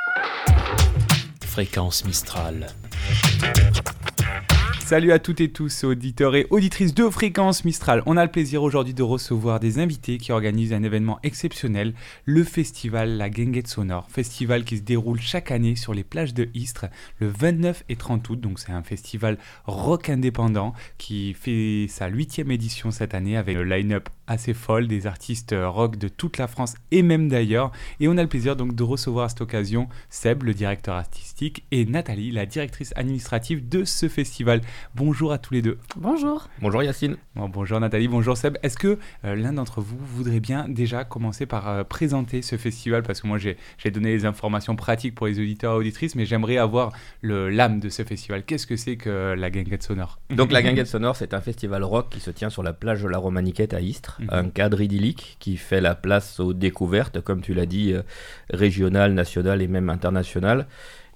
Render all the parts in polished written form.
Fréquence Mistral. Salut à toutes et tous, auditeurs et auditrices de Fréquence Mistral. On a le plaisir aujourd'hui de recevoir des invités qui organisent un événement exceptionnel, le festival La Guinguette Sonore. Festival qui se déroule chaque année sur les plages de Istres le 29 et 30 août. Donc c'est un festival rock indépendant qui fait sa 8e édition cette année avec un line-up assez folle, des artistes rock de toute la France et même d'ailleurs. Et on a le plaisir donc de recevoir à cette occasion Seb, le directeur artistique, et Nathalie, la directrice administrative de ce festival. Bonjour à tous les deux. Bonjour. Bonjour Yacine. Bonjour Nathalie, bonjour Seb. Est-ce que l'un d'entre vous voudrait bien déjà commencer par présenter ce festival ? Parce que moi j'ai donné les informations pratiques pour les auditeurs et auditrices, mais j'aimerais avoir l'âme de ce festival. Qu'est-ce que c'est que la Guinguette Sonore ? Donc la Guinguette Sonore, c'est un festival rock qui se tient sur la plage de la Romaniquette à Istres. Un cadre idyllique qui fait la place aux découvertes, comme tu l'as dit, régionales, nationales et même internationales.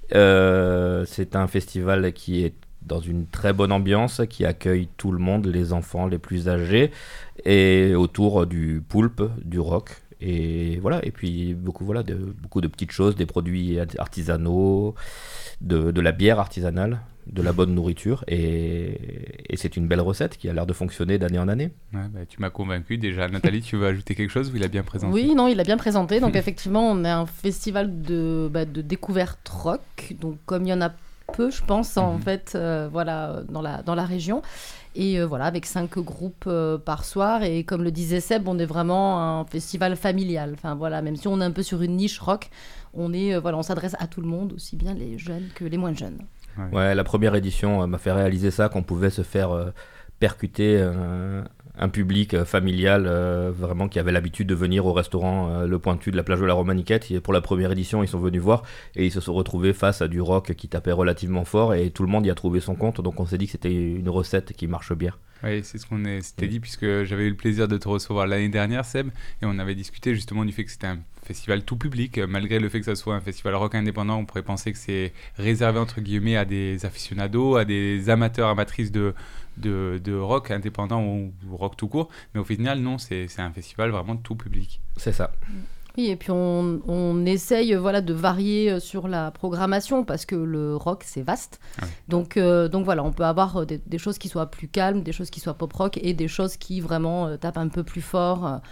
C'est un festival qui est dans une très bonne ambiance, qui accueille tout le monde, les enfants, les plus âgés, et autour du poulpe, du rock, et voilà, et puis beaucoup de petites choses, des produits artisanaux, de la bière artisanale, de la bonne nourriture, et c'est une belle recette qui a l'air de fonctionner d'année en année. Ouais, tu m'as convaincu déjà. Nathalie, tu veux ajouter quelque chose ou il a bien présenté ? Oui, non, il a bien présenté. Donc effectivement, on est un festival de découverte rock. Donc comme il y en a peu, je pense, en fait, dans la région. Et avec 5 groupes par soir. Et comme le disait Seb, on est vraiment un festival familial. Enfin, voilà, même si on est un peu sur une niche rock, on s'adresse à tout le monde, aussi bien les jeunes que les moins jeunes. Ouais, la première édition m'a fait réaliser ça, qu'on pouvait se faire percuter un public familial vraiment qui avait l'habitude de venir au restaurant Le Pointu de la plage de la Romaniquette. Et pour la première édition, ils sont venus voir et ils se sont retrouvés face à du rock qui tapait relativement fort et tout le monde y a trouvé son compte. Donc on s'est dit que c'était une recette qui marche bien. Oui, c'est ce qu'on s'était dit, puisque j'avais eu le plaisir de te recevoir l'année dernière, Seb, et on avait discuté justement du fait que c'était un festival tout public. Malgré le fait que ça soit un festival rock indépendant, on pourrait penser que c'est réservé entre guillemets à des aficionados, à des amateurs, amatrices de rock indépendant ou rock tout court, mais au final non, c'est un festival vraiment tout public. C'est ça. Oui, et puis on essaye de varier sur la programmation parce que le rock c'est vaste. Ouais. Donc on peut avoir des choses qui soient plus calmes, des choses qui soient pop rock et des choses qui vraiment tapent un peu plus fort.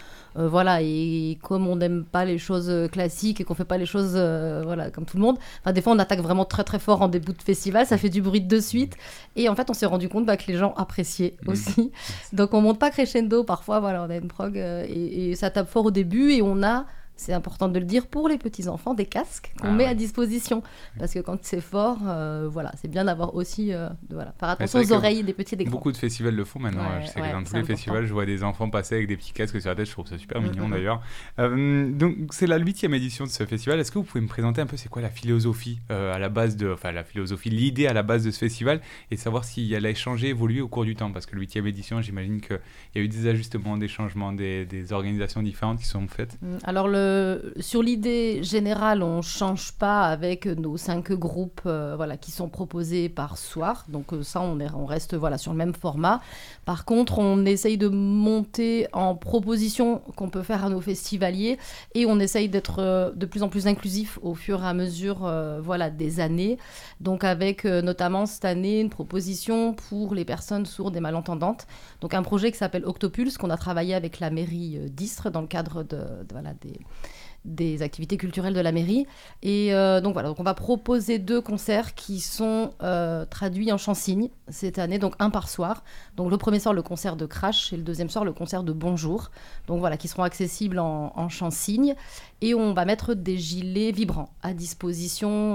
Et comme on n'aime pas les choses classiques et qu'on fait pas les choses comme tout le monde, des fois on attaque vraiment très très fort en début de festival, ça fait du bruit de suite et en fait on s'est rendu compte que les gens appréciaient aussi. Donc on monte pas crescendo, parfois on a une prog et ça tape fort au début et on a, c'est important de le dire, pour les petits-enfants, des casques qu'on met à disposition. Parce que quand c'est fort, c'est bien d'avoir aussi... faire attention aux oreilles des petits et des grands. Beaucoup de festivals le font maintenant. Je sais que dans tous les festivals, je vois des enfants passer avec des petits casques sur la tête. Je trouve ça super mignon d'ailleurs. Donc c'est la 8e édition de ce festival. Est-ce que vous pouvez me présenter un peu c'est quoi la philosophie l'idée à la base de ce festival et savoir si elle a changé, évolué au cours du temps? Parce que la 8e édition, j'imagine qu'il y a eu des ajustements, des changements, des organisations différentes qui sont faites. Alors sur l'idée générale, on ne change pas avec nos 5 groupes qui sont proposés par soir. Donc ça, on reste sur le même format. Par contre, on essaye de monter en propositions qu'on peut faire à nos festivaliers et on essaye d'être de plus en plus inclusif au fur et à mesure des années. Donc avec notamment cette année une proposition pour les personnes sourdes et malentendantes. Donc un projet qui s'appelle Octopulse qu'on a travaillé avec la mairie d'Istres dans le cadre des activités culturelles de la mairie. Et donc on va proposer 2 concerts qui sont traduits en chant-signe cette année, donc un par soir. Donc le premier soir, le concert de Crash et le deuxième soir, le concert de Bonjour. Donc qui seront accessibles en chant-signe. Et on va mettre des gilets vibrants à disposition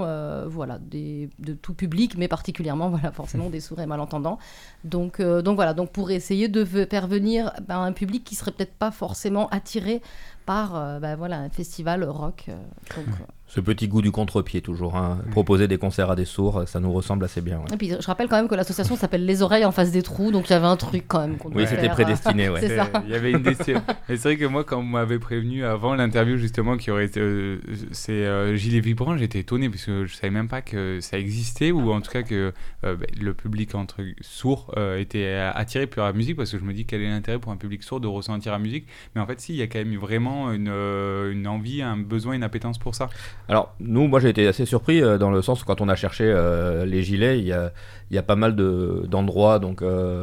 de tout public, mais particulièrement forcément des sourds et malentendants. Donc pour essayer de faire venir un public qui serait peut-être pas forcément attiré par un festival rock. Ce petit goût du contre-pied toujours, proposer des concerts à des sourds, ça nous ressemble assez bien. Ouais. Et puis je rappelle quand même que l'association s'appelle Les Oreilles en face des trous, donc il y avait un truc quand même qu'on devait c'était prédestiné. Ouais. C'est ça. Il y avait une destinée. Et c'est vrai que moi, quand on m'avait prévenu avant l'interview justement qu'il y aurait ces gilets vibrants, j'étais étonné parce que je savais même pas que ça existait ou en tout cas que le public sourd était attiré par la musique, parce que je me dis quel est l'intérêt pour un public sourd de ressentir la musique, mais en fait si, il y a quand même vraiment une envie, un besoin, une appétence pour ça. Alors, moi j'ai été assez surpris dans le sens où quand on a cherché les gilets, il y a pas mal d'endroits, donc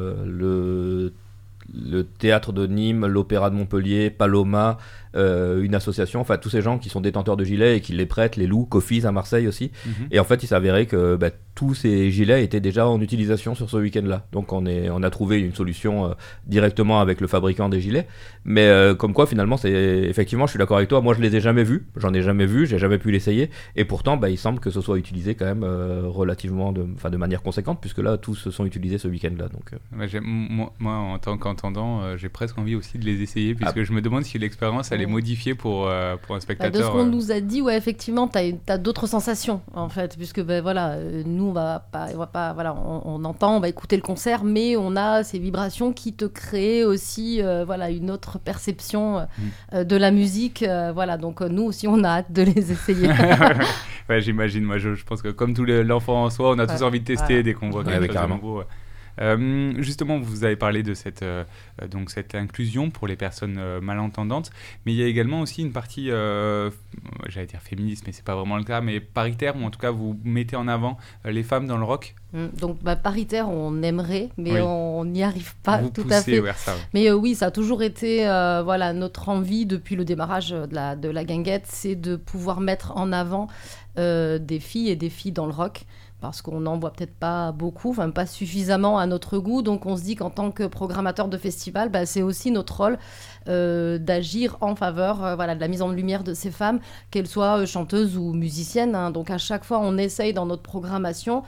le théâtre de Nîmes, l'opéra de Montpellier, Paloma, une association, enfin tous ces gens qui sont détenteurs de gilets et qui les prêtent, les louent, Coffies à Marseille aussi. Et en fait, il s'avérait que tous ces gilets étaient déjà en utilisation sur ce week-end-là. Donc on a trouvé une solution directement avec le fabricant des gilets. Mais comme quoi, finalement, effectivement, je suis d'accord avec toi. Moi, je les ai jamais vus. J'en ai jamais vu. J'ai jamais pu l'essayer. Et pourtant, il semble que ce soit utilisé quand même relativement, de manière conséquente, puisque là, tous se sont utilisés ce week-end-là. Donc, moi, en tant qu'entendant, j'ai presque envie aussi de les essayer, puisque je me demande si l'expérience elle est modifiée pour un spectateur. De ce qu'on nous a dit, ouais, effectivement, t'as d'autres sensations en fait, puisque nous on va pas, voilà, on entend, on va écouter le concert, mais on a ces vibrations qui te créent aussi, une autre perception de la musique, voilà. Donc nous aussi, on a hâte de les essayer. Ouais, j'imagine. Moi, je pense que comme tout l'enfant en soi, on a tous envie de tester dès qu'on voit quelque chose de nouveau. Justement, vous avez parlé de cette inclusion pour les personnes malentendantes, mais il y a également aussi une partie, j'allais dire féministe, mais c'est pas vraiment le cas, mais paritaire, ou en tout cas vous mettez en avant les femmes dans le rock. Donc paritaire, on aimerait, mais on n'y arrive pas vous tout à fait. Vers ça, Mais oui, ça a toujours été notre envie depuis le démarrage de la guinguette, c'est de pouvoir mettre en avant des filles et des filles dans le rock. Parce qu'on n'en voit peut-être pas beaucoup, enfin pas suffisamment à notre goût. Donc on se dit qu'en tant que programmateur de festival, c'est aussi notre rôle d'agir en faveur de la mise en lumière de ces femmes, qu'elles soient chanteuses ou musiciennes. Hein. Donc à chaque fois, on essaye dans notre programmation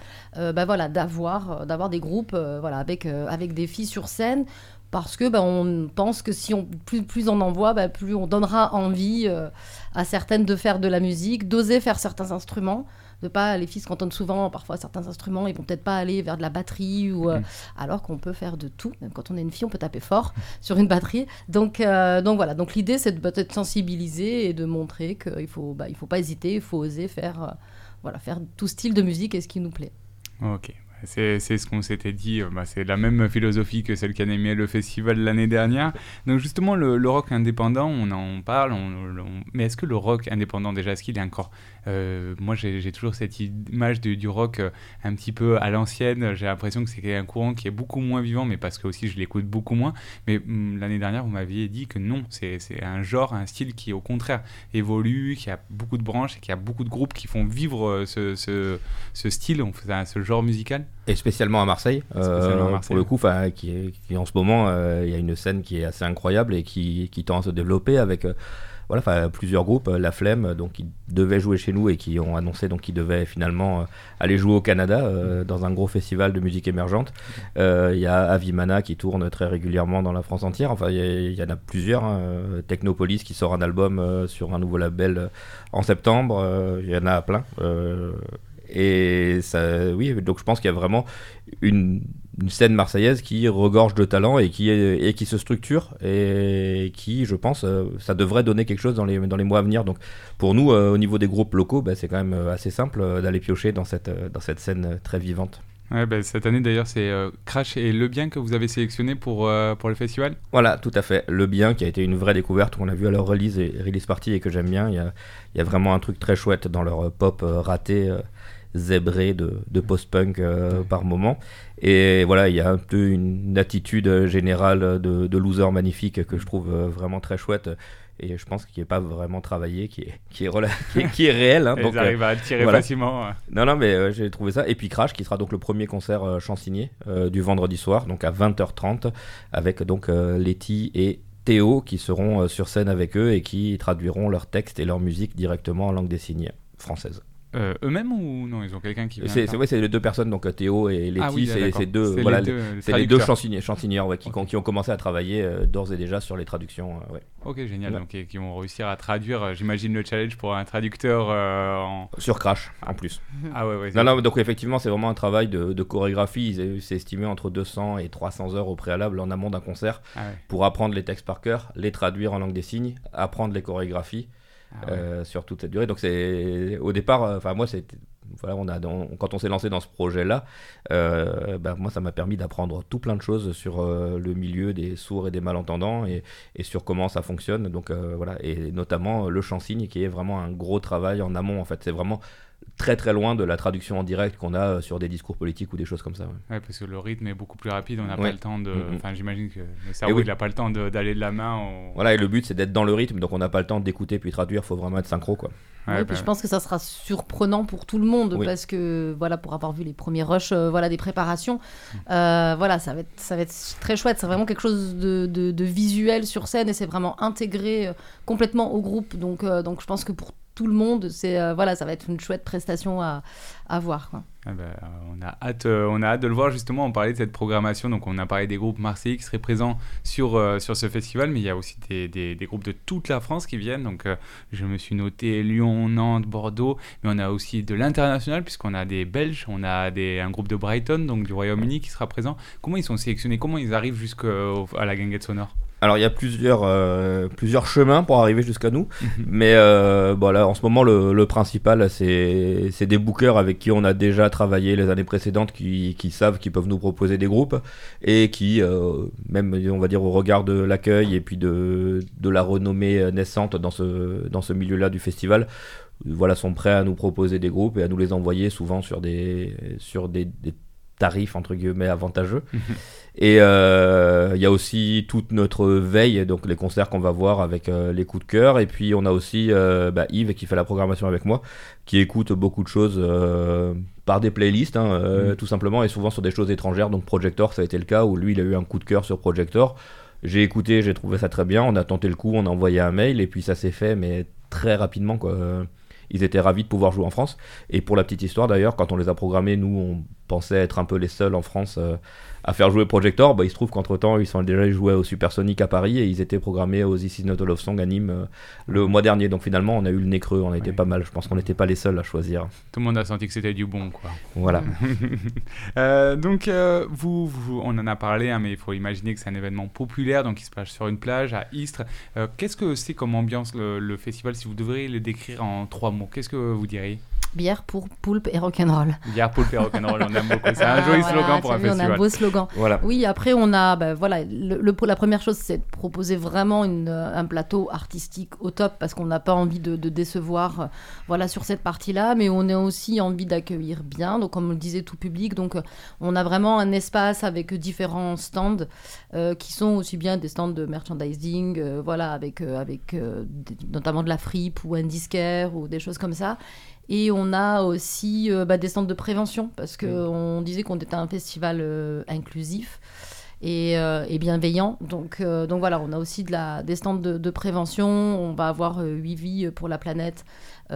d'avoir des groupes avec des filles sur scène. Parce que on pense que si plus on en voit, plus on donnera envie à certaines de faire de la musique, d'oser faire certains instruments. Les filles se cantonnent souvent, parfois certains instruments, ils vont peut-être pas aller vers de la batterie, alors qu'on peut faire de tout. Même quand on est une fille, on peut taper fort sur une batterie. Donc voilà, donc l'idée c'est de peut-être sensibiliser et de montrer qu'il faut pas hésiter, il faut oser faire tout style de musique et ce qui nous plaît. Ok. C'est ce qu'on s'était dit, c'est la même philosophie que celle qu'animait le festival l'année dernière. Donc justement, le rock indépendant, on en parle, mais est-ce que le rock indépendant, déjà, est-ce qu'il est encore... moi, j'ai toujours cette image du rock un petit peu à l'ancienne. J'ai l'impression que c'est un courant qui est beaucoup moins vivant, mais parce que aussi je l'écoute beaucoup moins. Mais l'année dernière, vous m'aviez dit que non, c'est un genre, un style qui, au contraire, évolue, qui a beaucoup de branches et qui a beaucoup de groupes qui font vivre ce style, ce genre musical. Et spécialement à Marseille, pour le coup, qui en ce moment, il y a une scène qui est assez incroyable et qui tend à se développer avec plusieurs groupes, La Flemme, donc qui devaient jouer chez nous et qui ont annoncé donc qu'ils devaient finalement aller jouer au Canada dans un gros festival de musique émergente. Il y a Avimana qui tourne très régulièrement dans la France entière. Enfin, il y en a plusieurs. Technopolis qui sort un album sur un nouveau label en septembre. Il y en a plein. Et ça, oui, donc je pense qu'il y a vraiment une scène marseillaise qui regorge de talent et qui se structure et qui, je pense, ça devrait donner quelque chose dans les mois à venir. Donc pour nous, au niveau des groupes locaux, c'est quand même assez simple d'aller piocher dans cette scène très vivante. Ouais, cette année d'ailleurs c'est Crash et Le Bien que vous avez sélectionné pour le festival. Voilà, tout à fait. Le Bien qui a été une vraie découverte qu'on a vu à leur release party et que j'aime bien. Il y a vraiment un truc très chouette dans leur pop raté, zébré de post-punk par moment. Et voilà, il y a un peu une attitude générale de loser magnifique que je trouve vraiment très chouette. Et je pense qu'il n'est pas vraiment travaillé, qui est réel. Hein, donc, ils arrivent à le tirer facilement. Non, mais j'ai trouvé ça. Et puis Crash, qui sera donc le premier concert chansigné du vendredi soir, donc à 20h30, avec donc Letty et Théo qui seront sur scène avec eux et qui traduiront leurs textes et leur musique directement en langue des signes française. Eux-mêmes ou non, ils ont quelqu'un qui vient c'est les deux personnes, donc Théo et Letty, c'est deux chansonnières qui ont commencé à travailler d'ores et déjà sur les traductions. Ok, génial, donc qui vont réussir à traduire, j'imagine le challenge pour un traducteur sur Crash en plus. Ah ouais. Non, donc effectivement c'est vraiment un travail de chorégraphie, c'est estimé entre 200 et 300 heures au préalable en amont d'un concert pour apprendre les textes par cœur, les traduire en langue des signes, apprendre les chorégraphies. Sur toute cette durée. Donc c'est au départ, moi voilà, quand on s'est lancé dans ce projet-là, moi ça m'a permis d'apprendre tout plein de choses sur le milieu des sourds et des malentendants et sur comment ça fonctionne. Donc voilà, et notamment le chant-signe qui est vraiment un gros travail en amont. En fait, c'est vraiment très très loin de la traduction en direct qu'on a sur des discours politiques ou des choses comme ça. Ouais, parce que le rythme est beaucoup plus rapide, on n'a Ouais. pas le temps de... Enfin, j'imagine que le cerveau, il n'a pas le temps d'aller de la main Voilà, et le but c'est d'être dans le rythme, donc on n'a pas le temps d'écouter puis traduire, il faut vraiment être synchro, quoi. Ouais, puis je pense que ça sera surprenant pour tout le monde parce que voilà, pour avoir vu les premiers rushs des préparations, voilà, ça va être très chouette. C'est vraiment quelque chose de visuel sur scène et c'est vraiment intégré complètement au groupe. Donc je pense que pour tout le monde, ça va être une chouette prestation à voir, quoi. On a hâte de le voir. Justement, on parlait de cette programmation, donc on a parlé des groupes marseillais qui seraient présents sur ce festival, mais il y a aussi des groupes de toute la France qui viennent, donc je me suis noté Lyon, Nantes, Bordeaux, mais on a aussi de l'international puisqu'on a des Belges, on a un groupe de Brighton, donc du Royaume-Uni qui sera présent. Comment ils sont sélectionnés, comment ils arrivent jusqu'à la Guinguette Sonore? Alors il y a plusieurs chemins pour arriver jusqu'à nous, mais là, en ce moment le principal c'est des bookers avec qui on a déjà travaillé les années précédentes, qui savent qu'ils peuvent nous proposer des groupes et qui, même on va dire au regard de l'accueil et puis de la renommée naissante dans ce milieu-là du festival, sont prêts à nous proposer des groupes et à nous les envoyer souvent sur des tarifs entre guillemets avantageux. Et il y a aussi toute notre veille, donc les concerts qu'on va voir avec les coups de cœur, et puis on a aussi Yves qui fait la programmation avec moi, qui écoute beaucoup de choses par des playlists tout simplement, et souvent sur des choses étrangères. Donc Projector, ça a été le cas où lui il a eu un coup de cœur sur Projector. J'ai écouté, j'ai trouvé ça très bien, on a tenté le coup, on a envoyé un mail et puis ça s'est fait, mais très rapidement, quoi. Ils étaient ravis de pouvoir jouer en France. Et pour la petite histoire d'ailleurs, quand on les a programmés, nous on pensait être un peu les seuls en France à faire jouer Projector. Il se trouve qu'entre temps ils sont déjà joués au Supersonic à Paris et ils étaient programmés aux This Is Not a Love Song à Nîmes le mois dernier. Donc finalement on a eu le nez creux, on a été pas mal. Je pense qu'on n'était pas les seuls à choisir. Tout le monde a senti que c'était du bon, quoi. Voilà. Donc vous, on en a parlé, mais il faut imaginer que c'est un événement populaire, donc il se passe sur une plage à Istres. Qu'est-ce que c'est comme ambiance le festival, si vous devriez le décrire en 3 mots? Qu'est-ce que vous diriez? Bière, poulpe et rock'n'roll. Bière, poulpe et rock'n'roll, on aime beaucoup. C'est un joli slogan pour un festival. On a un beau slogan. Voilà. Oui, après on a, la première chose, c'est de proposer vraiment un plateau artistique au top, parce qu'on n'a pas envie de décevoir, sur cette partie-là, mais on a aussi envie d'accueillir bien. Donc comme on le disait, tout public. Donc on a vraiment un espace avec différents stands qui sont aussi bien des stands de merchandising, avec notamment de la fripe ou un disquaire ou des choses comme ça. Et on a aussi des stands de prévention, parce qu'on disait qu'on était un festival inclusif et bienveillant. Donc voilà, on a aussi des stands de prévention. On va avoir 8 vies pour la planète.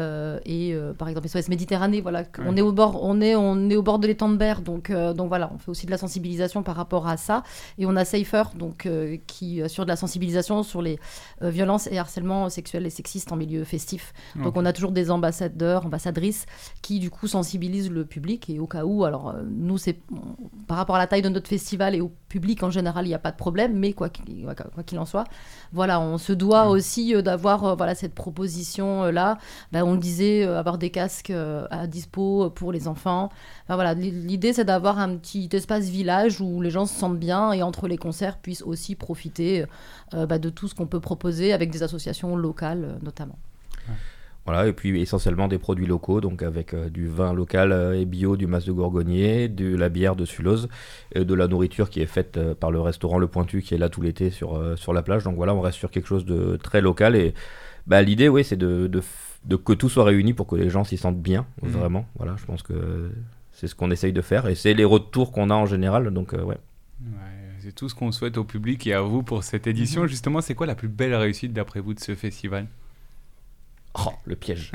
Par exemple SOS Méditerranée, on est au bord de l'étang de Berre, donc voilà, on fait aussi de la sensibilisation par rapport à ça, et on a Safer, qui assure de la sensibilisation sur les violences et harcèlements sexuels et sexistes en milieu festif. Donc on a toujours des ambassadrices qui du coup sensibilisent le public, et au cas où, alors nous par rapport à la taille de notre festival et au public en général, il n'y a pas de problème, mais quoi qu'il en soit, on se doit aussi d'avoir cette proposition là. On le disait, avoir des casques à dispo pour les enfants. L'idée, c'est d'avoir un petit espace village où les gens se sentent bien et entre les concerts puissent aussi profiter de tout ce qu'on peut proposer avec des associations locales notamment. Voilà, et puis essentiellement des produits locaux, donc avec du vin local et bio du Mas de Gourgognier, de la bière de Sulloz, et de la nourriture qui est faite par le restaurant Le Pointu qui est là tout l'été sur la plage. Donc voilà, on reste sur quelque chose de très local, et l'idée, c'est de que tout soit réuni pour que les gens s'y sentent bien, vraiment. Voilà, je pense que c'est ce qu'on essaye de faire, et c'est les retours qu'on a en général, donc ouais, c'est tout ce qu'on souhaite au public et à vous pour cette édition. Justement, c'est quoi la plus belle réussite d'après vous de ce festival? Oh, le piège.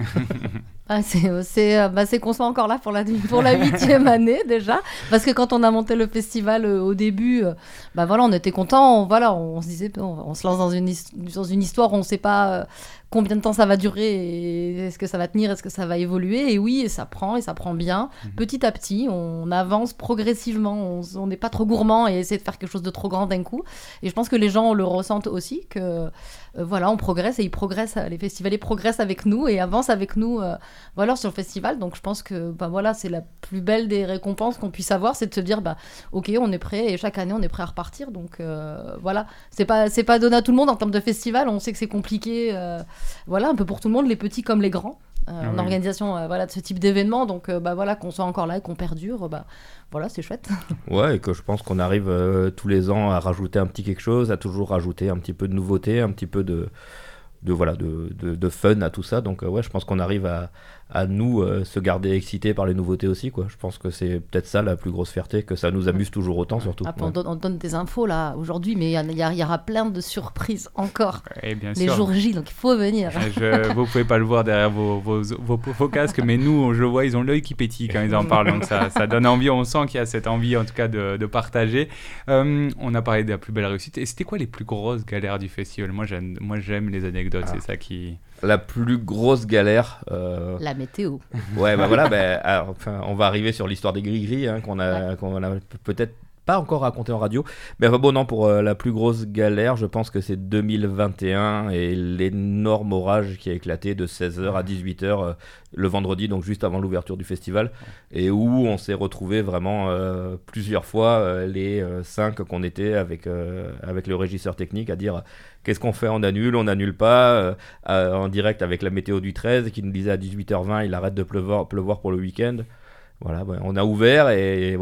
C'est qu'on soit encore là pour la 8e année déjà, parce que quand on a monté le festival au début, on était contents, on se disait on se lance dans une histoire, on ne sait pas combien de temps ça va durer, et est-ce que ça va tenir, est-ce que ça va évoluer. Et oui, ça prend bien. Petit à petit, on avance progressivement, on n'est pas trop gourmand et essaie de faire quelque chose de trop grand d'un coup. Et je pense que les gens le ressentent aussi, que on progresse et ils progressent, les festivaliers progressent avec nous et avancent avec nous sur le festival. Donc je pense que c'est la plus belle des récompenses qu'on puisse avoir, c'est de se dire ok, on est prêt et chaque année on est prêt à repartir. Donc c'est pas donné à tout le monde en termes de festival. On sait que c'est compliqué, un peu pour tout le monde, les petits comme les grands, en organisation de ce type d'événement. Donc qu'on soit encore là et qu'on perdure, c'est chouette. Ouais, et que je pense qu'on arrive tous les ans à rajouter un petit quelque chose, à toujours rajouter un petit peu de nouveauté, un petit peu de fun à tout ça. Donc je pense qu'on arrive à nous se garder excités par les nouveautés aussi, quoi. Je pense que c'est peut-être ça la plus grosse fierté, que ça nous amuse toujours autant, surtout. On donne des infos là aujourd'hui, mais il y aura plein de surprises encore bien les sûr. jours J, donc il faut venir. Vous pouvez pas le voir derrière vos casques, mais nous, je le vois, ils ont l'œil qui pétille quand ils en parlent, donc ça donne envie. On sent qu'il y a cette envie en tout cas de partager. On a parlé de la plus belle réussite, et c'était quoi les plus grosses galères du festival? Moi j'aime les anecdotes, c'est ça qui... La plus grosse galère... La météo. Ouais, on va arriver sur l'histoire des gris-gris, qu'on a peut-être pas encore raconté en radio. Mais pour la plus grosse galère, je pense que c'est 2021 et l'énorme orage qui a éclaté de 16h à 18h le vendredi, donc juste avant l'ouverture du festival, et où on s'est retrouvé vraiment plusieurs fois, les 5 qu'on était avec le régisseur technique, à dire qu'est-ce qu'on fait, on annule pas, en direct avec la météo du 13 qui nous disait à 18h20 il arrête de pleuvoir pour le week-end. Voilà, on a ouvert et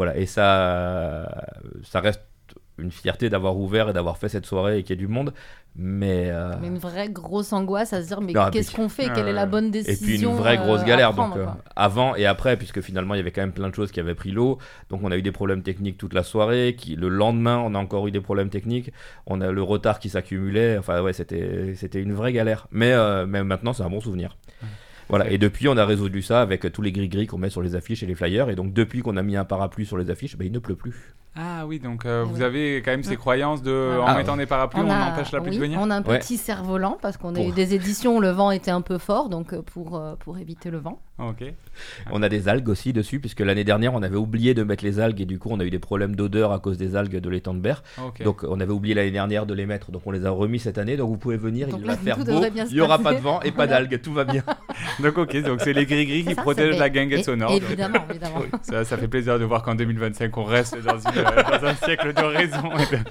ça reste une fierté d'avoir ouvert et d'avoir fait cette soirée et qu'il y ait du monde, mais une vraie grosse angoisse à se dire qu'est-ce qu'on fait, quelle est la bonne décision, et puis une vraie grosse galère prendre, donc avant et après, puisque finalement il y avait quand même plein de choses qui avaient pris l'eau, donc on a eu des problèmes techniques toute la soirée, le lendemain on a encore eu des problèmes techniques, on a le retard qui s'accumulait, c'était une vraie galère, mais maintenant c'est un bon souvenir. Voilà, et depuis on a résolu ça avec tous les gris-gris qu'on met sur les affiches et les flyers, et donc depuis qu'on a mis un parapluie sur les affiches, il ne pleut plus. Ah oui, donc vous avez quand même ces croyances en mettant des parapluies, on empêche la pluie de venir. On a un petit cerf-volant parce qu'on a eu des éditions où le vent était un peu fort, donc pour éviter le vent. Ok. On a des algues aussi dessus, puisque l'année dernière on avait oublié de mettre les algues et du coup on a eu des problèmes d'odeur à cause des algues de l'étang de Berre. Okay. Donc on avait oublié l'année dernière de les mettre, donc on les a remis cette année, donc vous pouvez venir, donc il va faire beau, il n'y aura pas de vent et pas d'algues, tout va bien. Donc c'est les gris-gris qui protègent la guinguette sonore. Évidemment. Oui, ça fait plaisir de voir qu'en 2025 on reste dans un siècle de raison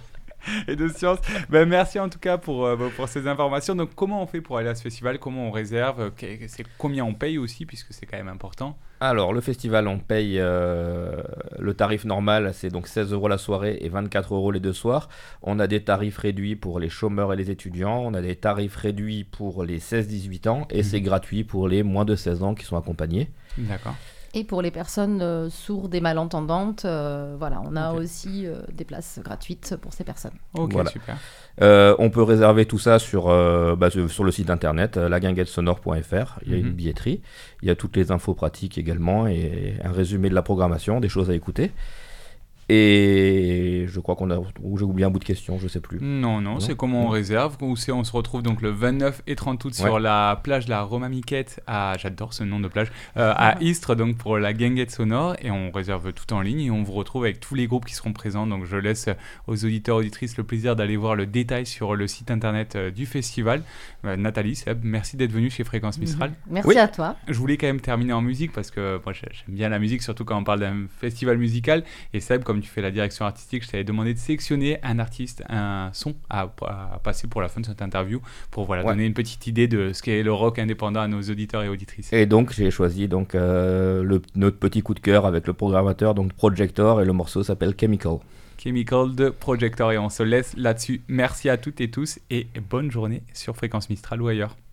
et de science. Merci en tout cas pour ces informations. Donc comment on fait pour aller à ce festival, comment on réserve, c'est combien on paye aussi, puisque c'est quand même important. Alors le festival, on paye le tarif normal, c'est donc 16 € la soirée et 24 € les 2 soirs. On a des tarifs réduits pour les chômeurs et les étudiants, on a des tarifs réduits pour les 16-18 ans et c'est gratuit pour les moins de 16 ans qui sont accompagnés. D'accord. Et pour les personnes sourdes et malentendantes, on a aussi des places gratuites pour ces personnes. Ok, super. On peut réserver tout ça sur le site internet laguinguettesonore.fr. Il y a une billetterie, il y a toutes les infos pratiques également et un résumé de la programmation, des choses à écouter. Et je crois j'ai oublié un bout de question, je sais plus. Non, c'est comment on réserve. On se retrouve donc le 29 et 30 août sur la plage de la Roma-Miquette, j'adore ce nom de plage, à Istres, donc pour la guinguette sonore, et on réserve tout en ligne et on vous retrouve avec tous les groupes qui seront présents. Donc je laisse aux auditeurs auditrices le plaisir d'aller voir le détail sur le site internet du festival. Nathalie, Seb, merci d'être venu chez Fréquence Mistral. Merci à toi. Je voulais quand même terminer en musique parce que moi j'aime bien la musique, surtout quand on parle d'un festival musical. Et Seb, comme tu fais la direction artistique, je t'avais demandé de sélectionner un artiste, un son à passer pour la fin de cette interview, pour donner une petite idée de ce qu'est le rock indépendant à nos auditeurs et auditrices. Et donc j'ai choisi notre petit coup de cœur avec le programmateur, donc Projector, et le morceau s'appelle Chemical de Projector, et on se laisse là-dessus. Merci à toutes et tous et bonne journée sur Fréquence Mistral ou ailleurs.